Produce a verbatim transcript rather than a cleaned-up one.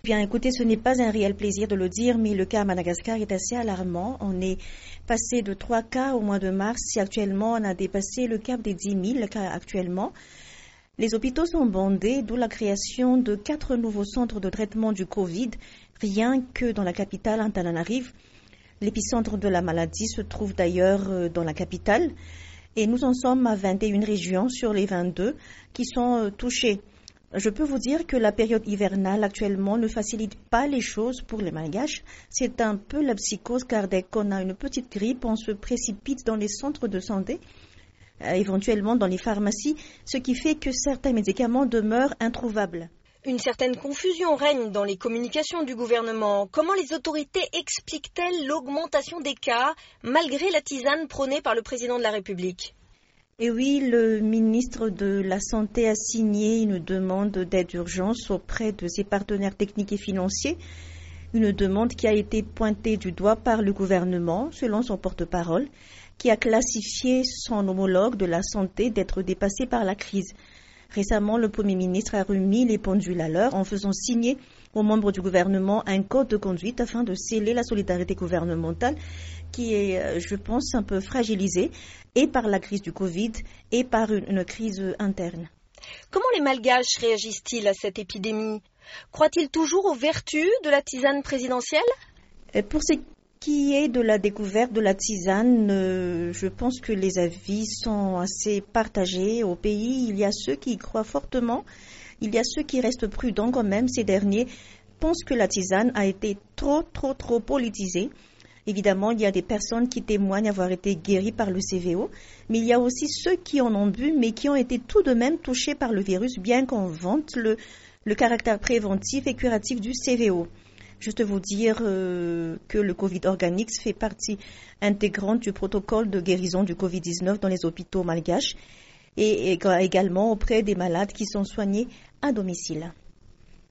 Bien, écoutez, ce n'est pas un réel plaisir de le dire, mais le cas à Madagascar est assez alarmant. On est passé de trois cas au mois de mars et actuellement, on a dépassé le cap des dix mille cas actuellement. Les hôpitaux sont bondés, d'où la création de quatre nouveaux centres de traitement du Covid, rien que dans la capitale Antananarive. L'épicentre de la maladie se trouve d'ailleurs dans la capitale et nous en sommes à vingt et une régions sur les vingt-deux qui sont touchées. Je peux vous dire que la période hivernale actuellement ne facilite pas les choses pour les Malgaches. C'est un peu la psychose car dès qu'on a une petite grippe, on se précipite dans les centres de santé, euh, éventuellement dans les pharmacies, ce qui fait que certains médicaments demeurent introuvables. Une certaine confusion règne dans les communications du gouvernement. Comment les autorités expliquent-elles l'augmentation des cas malgré la tisane prônée par le président de la République ? Et oui, le ministre de la Santé a signé une demande d'aide d'urgence auprès de ses partenaires techniques et financiers, une demande qui a été pointée du doigt par le gouvernement, selon son porte-parole, qui a classifié son homologue de la santé d'être dépassé par la crise. Récemment, le Premier ministre a remis les pendules à l'heure en faisant signer aux membres du gouvernement un code de conduite afin de sceller la solidarité gouvernementale qui est, je pense, un peu fragilisée et par la crise du Covid et par une, une crise interne. Comment les Malgaches réagissent-ils à cette épidémie ? Croient-ils toujours aux vertus de la tisane présidentielle ? Pour ce qui est de la découverte de la tisane, euh, je pense que les avis sont assez partagés au pays. Il y a ceux qui y croient fortement, il y a ceux qui restent prudents quand même. Ces derniers pensent que la tisane a été trop, trop, trop politisée. Évidemment, il y a des personnes qui témoignent avoir été guéries par le C V O, mais il y a aussi ceux qui en ont bu, mais qui ont été tout de même touchés par le virus, bien qu'on vante le, le caractère préventif et curatif du C V O. Juste vous dire euh, que le Covid Organics fait partie intégrante du protocole de guérison du covid dix-neuf dans les hôpitaux malgaches et, et également auprès des malades qui sont soignés à domicile.